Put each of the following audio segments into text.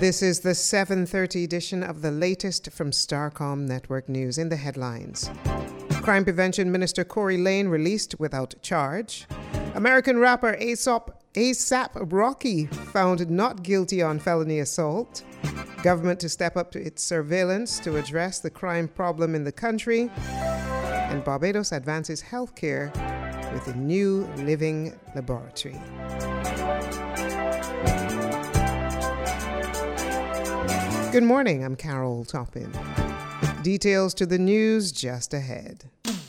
This is the 7:30 edition of the latest from Starcom Network News. In the headlines: Crime Prevention Minister Corey Lane released without charge. American rapper A$AP Rocky found not guilty on felony assault. Government to step up to its surveillance to address the crime problem in the country. And Barbados advances healthcare with a new living laboratory. Good morning, I'm Carol Toppin. Details to the news just ahead.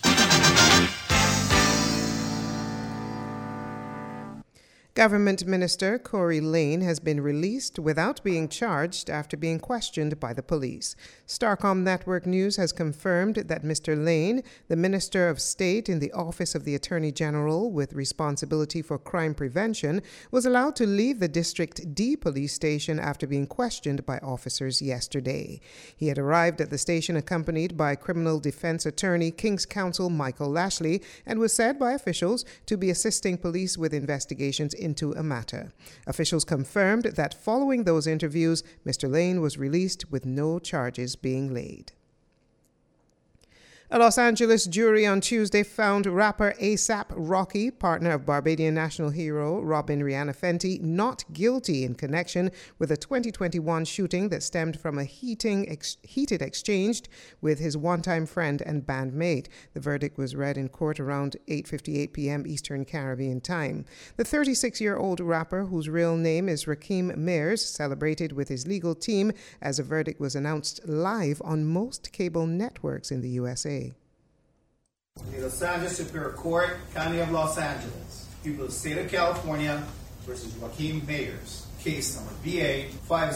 Government Minister Corey Lane has been released without being charged after being questioned by the police. Starcom Network News has confirmed that Mr. Lane, the Minister of State in the Office of the Attorney General with responsibility for crime prevention, was allowed to leave the District D police station after being questioned by officers yesterday. He had arrived at the station accompanied by criminal defense attorney King's Counsel Michael Lashley and was said by officials to be assisting police with investigations into a matter. Officials confirmed that following those interviews, Mr. Lane was released with no charges being laid. A Los Angeles jury on Tuesday found rapper A$AP Rocky, partner of Barbadian national hero Robin Rihanna Fenty, not guilty in connection with a 2021 shooting that stemmed from a heated exchange with his one-time friend and bandmate. The verdict was read in court around 8:58 p.m. Eastern Caribbean time. The 36-year-old rapper, whose real name is Rakeem Mayers, celebrated with his legal team as a verdict was announced live on most cable networks in the USA. The Los Angeles Superior Court, County of Los Angeles, people of the State of California versus Rakeem Mayers, case number BA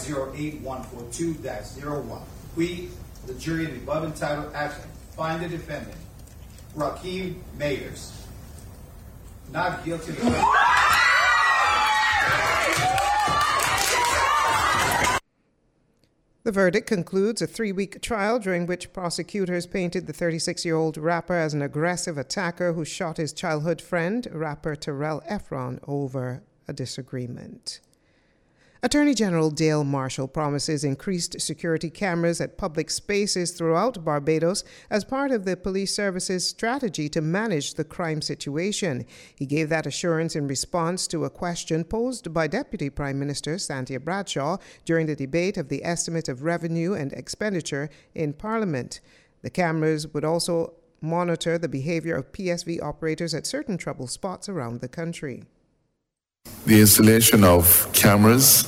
508142-01. We, the jury in the above entitled action, find the defendant, Rakeem Mayers, not guilty of the The verdict concludes a 3-week trial during which prosecutors painted the 36-year-old rapper as an aggressive attacker who shot his childhood friend, rapper Terrell Efron, over a disagreement. Attorney General Dale Marshall promises increased security cameras at public spaces throughout Barbados as part of the police service's strategy to manage the crime situation. He gave that assurance in response to a question posed by Deputy Prime Minister Santia Bradshaw during the debate of the estimate of revenue and expenditure in Parliament. The cameras would also monitor the behavior of PSV operators at certain trouble spots around the country. The installation of cameras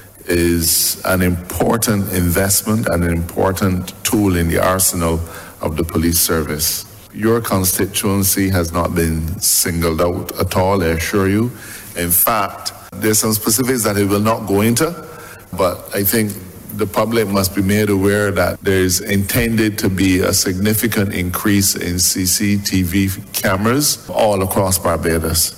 is an important investment and an important tool in the arsenal of the police service. Your constituency has not been singled out at all, I assure you. In fact, there's some specifics that it will not go into, but I think the public must be made aware that there's intended to be a significant increase in CCTV cameras all across Barbados.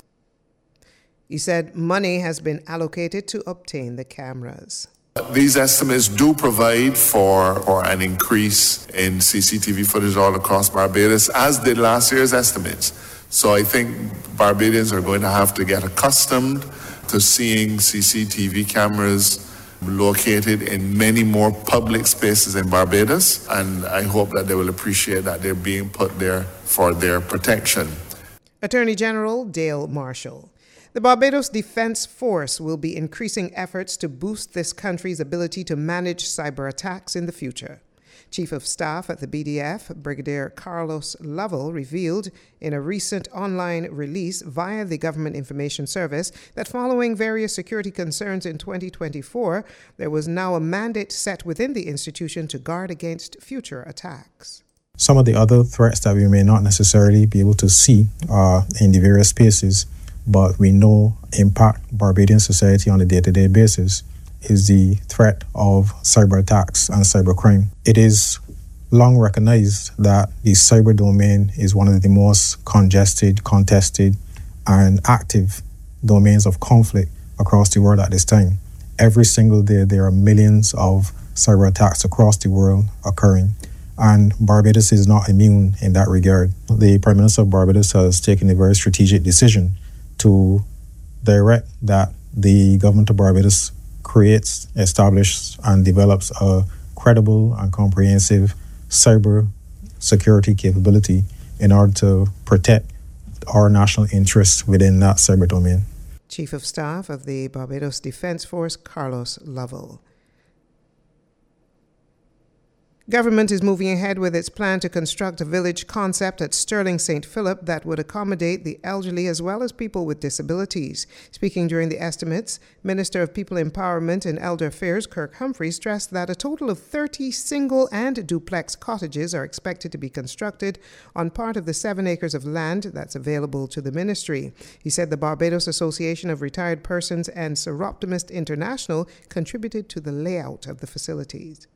He said money has been allocated to obtain the cameras. These estimates do provide for an increase in CCTV footage all across Barbados, as did last year's estimates. So I think Barbadians are going to have to get accustomed to seeing CCTV cameras located in many more public spaces in Barbados, and I hope that they will appreciate that they're being put there for their protection. Attorney General Dale Marshall. The Barbados Defense Force will be increasing efforts to boost this country's ability to manage cyber attacks in the future. Chief of Staff at the BDF, Brigadier Carlos Lovell, revealed in a recent online release via the Government Information Service that following various security concerns in 2024, there was now a mandate set within the institution to guard against future attacks. Some of the other threats that we may not necessarily be able to see in the various spaces, but we know impact Barbadian society on a day-to-day basis, is the threat of cyber attacks and cybercrime. It is long recognized that the cyber domain is one of the most congested, contested, and active domains of conflict across the world at this time. Every single day, there are millions of cyber attacks across the world occurring, and Barbados is not immune in that regard. The Prime Minister of Barbados has taken a very strategic decision to direct that the government of Barbados creates, establishes, and develops a credible and comprehensive cyber security capability in order to protect our national interests within that cyber domain. Chief of Staff of the Barbados Defense Force, Carlos Lovell. Government is moving ahead with its plan to construct a village concept at Sterling St. Philip that would accommodate the elderly as well as people with disabilities. Speaking during the estimates, Minister of People Empowerment and Elder Affairs Kirk Humphrey stressed that a total of 30 single and duplex cottages are expected to be constructed on part of the 7 acres of land that's available to the ministry. He said the Barbados Association of Retired Persons and Seroptimist International contributed to the layout of the facilities.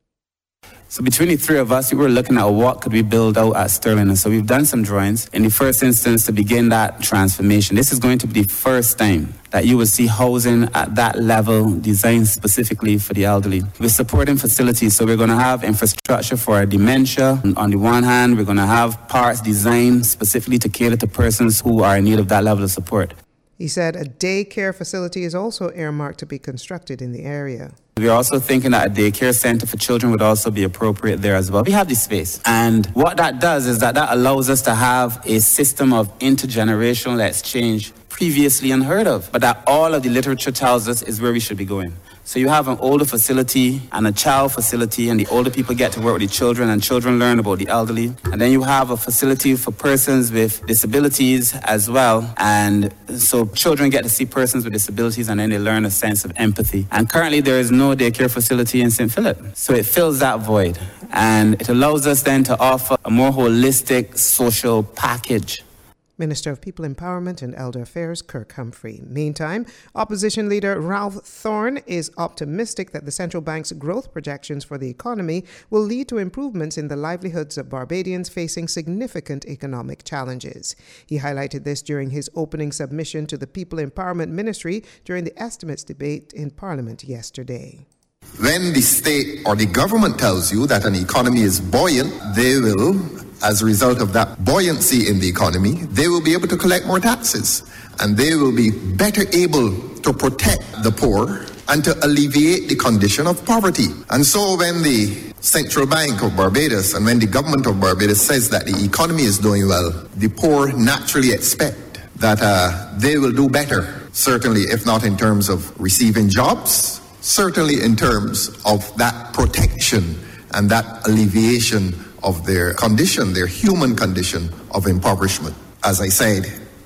So between the three of us, we were looking at what could we build out at Sterling. And so we've done some drawings in the first instance to begin that transformation. This is going to be the first time that you will see housing at that level designed specifically for the elderly. We're supporting facilities, so we're going to have infrastructure for dementia. On the one hand, we're going to have parts designed specifically to cater to persons who are in need of that level of support. He said a daycare facility is also earmarked to be constructed in the area. We're also thinking that a daycare center for children would also be appropriate there as well. We have the space. And what that does is that allows us to have a system of intergenerational exchange previously unheard of, but that all of the literature tells us is where we should be going. So you have an older facility and a child facility, and the older people get to work with the children, and children learn about the elderly. And then you have a facility for persons with disabilities as well. And so children get to see persons with disabilities, and then they learn a sense of empathy. And currently there is no daycare facility in St. Philip. So it fills that void. And it allows us then to offer a more holistic social package. Minister of People Empowerment and Elder Affairs, Kirk Humphrey. Meantime, opposition leader Ralph Thorne is optimistic that the central bank's growth projections for the economy will lead to improvements in the livelihoods of Barbadians facing significant economic challenges. He highlighted this during his opening submission to the People Empowerment Ministry during the estimates debate in Parliament yesterday. When the state or the government tells you that an economy is buoyant, they will, as a result of that buoyancy in the economy, they will be able to collect more taxes, and they will be better able to protect the poor and to alleviate the condition of poverty. And so when the Central Bank of Barbados and when the government of Barbados says that the economy is doing well, the poor naturally expect that they will do better, certainly if not in terms of receiving jobs, certainly in terms of that protection and that alleviation of their condition, their human condition of impoverishment. As I said,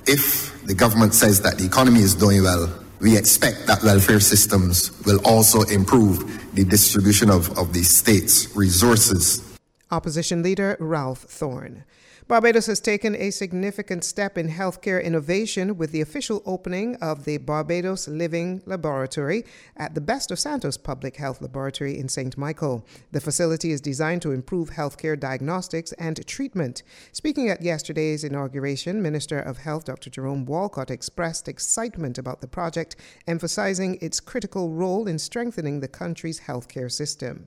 if the government says that the economy is doing well, we expect that welfare systems will also improve the distribution of the state's resources. Opposition leader Ralph Thorne. Barbados has taken a significant step in healthcare innovation with the official opening of the Barbados Living Laboratory at the Best of Santos Public Health Laboratory in St. Michael. The facility is designed to improve healthcare diagnostics and treatment. Speaking at yesterday's inauguration, Minister of Health Dr. Jerome Walcott expressed excitement about the project, emphasizing its critical role in strengthening the country's healthcare system.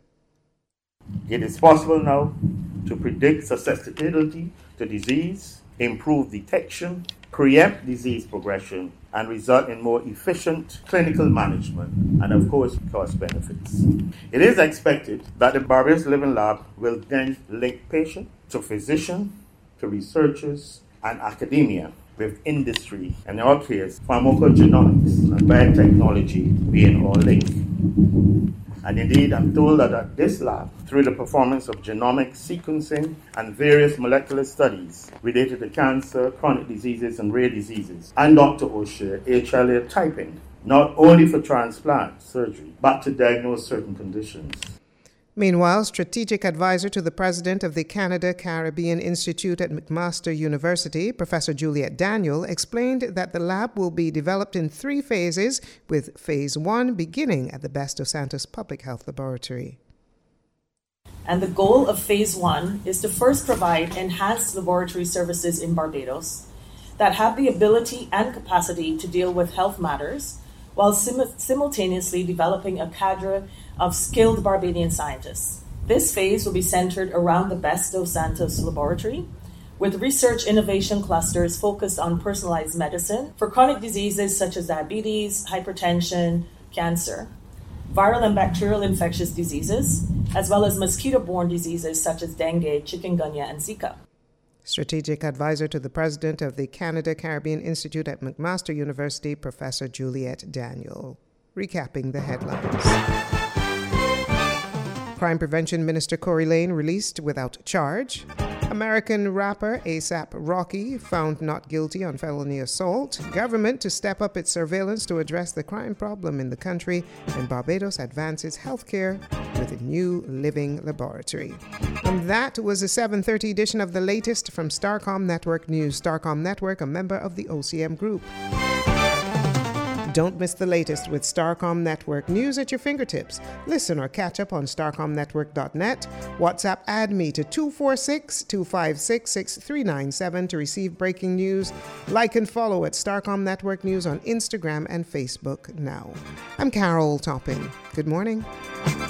It is possible now to predict susceptibility to disease, improve detection, preempt disease progression, and result in more efficient clinical management and, of course, cost benefits. It is expected that the Barbados Living Lab will then link patient to physician, to researchers, and academia with industry, and in our case, pharmacogenomics and biotechnology being all linked. And indeed, I'm told that at this lab, through the performance of genomic sequencing and various molecular studies related to cancer, chronic diseases, and rare diseases, and Dr. O'Shea, HLA typing, not only for transplant surgery, but to diagnose certain conditions. Meanwhile, strategic advisor to the president of the Canada Caribbean Institute at McMaster University, Professor Juliet Daniel, explained that the lab will be developed in 3 phases, with phase 1 beginning at the Best of Santos Public Health Laboratory. And the goal of phase 1 is to first provide enhanced laboratory services in Barbados that have the ability and capacity to deal with health matters, while simultaneously developing a cadre of skilled Barbadian scientists. This phase will be centered around the Best of Santos Laboratory, with research innovation clusters focused on personalized medicine for chronic diseases such as diabetes, hypertension, cancer. viral and bacterial infectious diseases, as well as mosquito-borne diseases such as dengue, chikungunya, and Zika. Strategic advisor to the president of the Canada Caribbean Institute at McMaster University, Professor Juliette Daniel. Recapping the headlines. Crime Prevention Minister Corey Lane released without charge. American rapper A$AP Rocky found not guilty on felony assault. Government to step up its surveillance to address the crime problem in the country. And Barbados advances healthcare with a new living laboratory. And that was a 7:30 edition of the latest from Starcom Network News. Starcom Network, a member of the OCM Group. Don't miss the latest with Starcom Network news at your fingertips. Listen or catch up on starcomnetwork.net. WhatsApp add me to 246-256-6397 to receive breaking news. Like and follow at Starcom Network News on Instagram and Facebook now. I'm Carol Topping. Good morning.